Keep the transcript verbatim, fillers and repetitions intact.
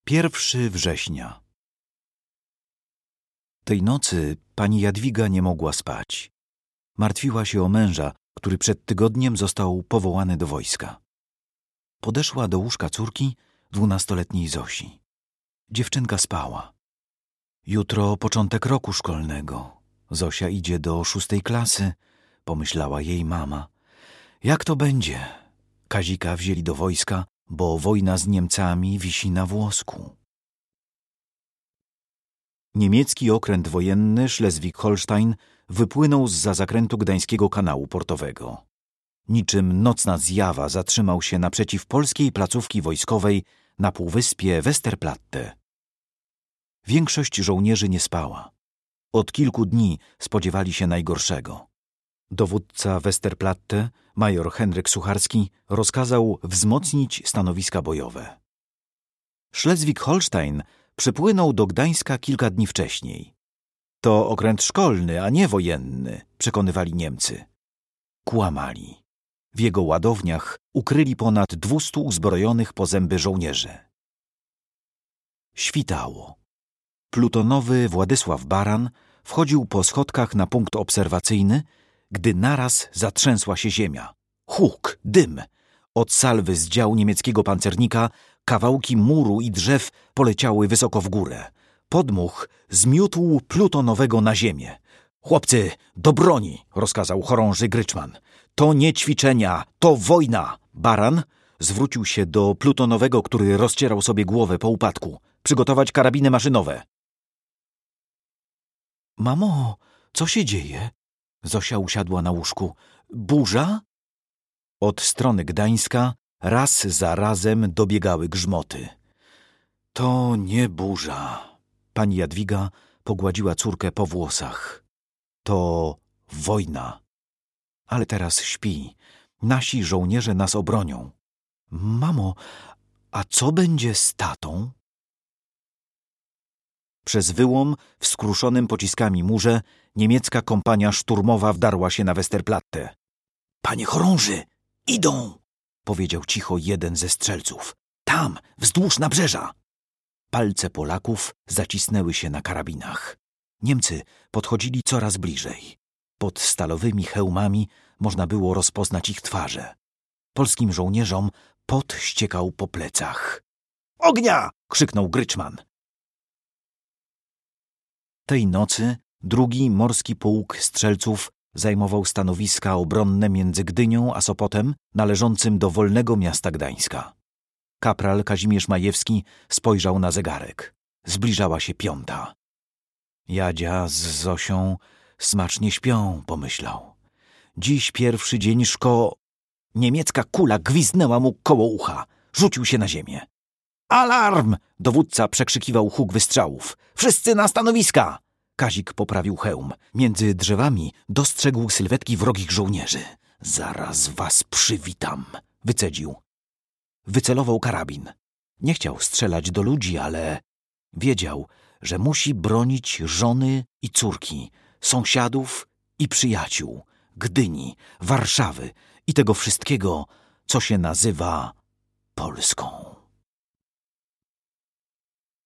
Pierwszy września. Tej nocy pani Jadwiga nie mogła spać. Martwiła się o męża, który przed tygodniem został powołany do wojska. Podeszła do łóżka córki, dwunastoletniej Zosi. Dziewczynka spała. Jutro początek roku szkolnego. Zosia idzie do szóstej klasy, pomyślała jej mama. Jak to będzie? Kazika wzięli do wojska, bo wojna z Niemcami wisi na włosku. Niemiecki okręt wojenny Schleswig-Holstein wypłynął zza zakrętu Gdańskiego Kanału Portowego. Niczym nocna zjawa zatrzymał się naprzeciw polskiej placówki wojskowej na półwyspie Westerplatte. Większość żołnierzy nie spała. Od kilku dni spodziewali się najgorszego. Dowódca Westerplatte, major Henryk Sucharski, rozkazał wzmocnić stanowiska bojowe. Schleswig-Holstein przypłynął do Gdańska kilka dni wcześniej. To okręt szkolny, a nie wojenny, przekonywali Niemcy. Kłamali. W jego ładowniach ukryli ponad dwustu uzbrojonych po zęby żołnierzy. Świtało. Plutonowy Władysław Baran wchodził po schodkach na punkt obserwacyjny, gdy naraz zatrzęsła się ziemia. Huk, dym. Od salwy z działu niemieckiego pancernika kawałki muru i drzew poleciały wysoko w górę. Podmuch zmiótł Plutonowego na ziemię. Chłopcy, do broni, rozkazał chorąży Gryczman. To nie ćwiczenia, to wojna. Baran zwrócił się do Plutonowego, który rozcierał sobie głowę po upadku. Przygotować karabiny maszynowe. Mamo, co się dzieje? Zosia usiadła na łóżku. Burza? Od strony Gdańska raz za razem dobiegały grzmoty. To nie burza. Pani Jadwiga pogładziła córkę po włosach. To wojna. Ale teraz śpi. Nasi żołnierze nas obronią. Mamo, a co będzie z tatą? Przez wyłom w skruszonym pociskami murze niemiecka kompania szturmowa wdarła się na Westerplatte. Panie chorąży, idą! Powiedział cicho jeden ze strzelców. Tam, wzdłuż nabrzeża! Palce Polaków zacisnęły się na karabinach. Niemcy podchodzili coraz bliżej. Pod stalowymi hełmami można było rozpoznać ich twarze. Polskim żołnierzom pot ściekał po plecach. Ognia! Krzyknął Gryczman. Tej nocy drugi morski pułk strzelców zajmował stanowiska obronne między Gdynią a Sopotem, należącym do wolnego miasta Gdańska. Kapral Kazimierz Majewski spojrzał na zegarek. Zbliżała się piąta. Jadzia z Zosią smacznie śpią, pomyślał. Dziś pierwszy dzień szko... Niemiecka kula gwizdnęła mu koło ucha. Rzucił się na ziemię. Alarm! Dowódca przekrzykiwał huk wystrzałów. Wszyscy na stanowiska! Kazik poprawił hełm. Między drzewami dostrzegł sylwetki wrogich żołnierzy. Zaraz was przywitam, wycedził. Wycelował karabin. Nie chciał strzelać do ludzi, ale wiedział, że musi bronić żony i córki, sąsiadów i przyjaciół, Gdyni, Warszawy i tego wszystkiego, co się nazywa Polską.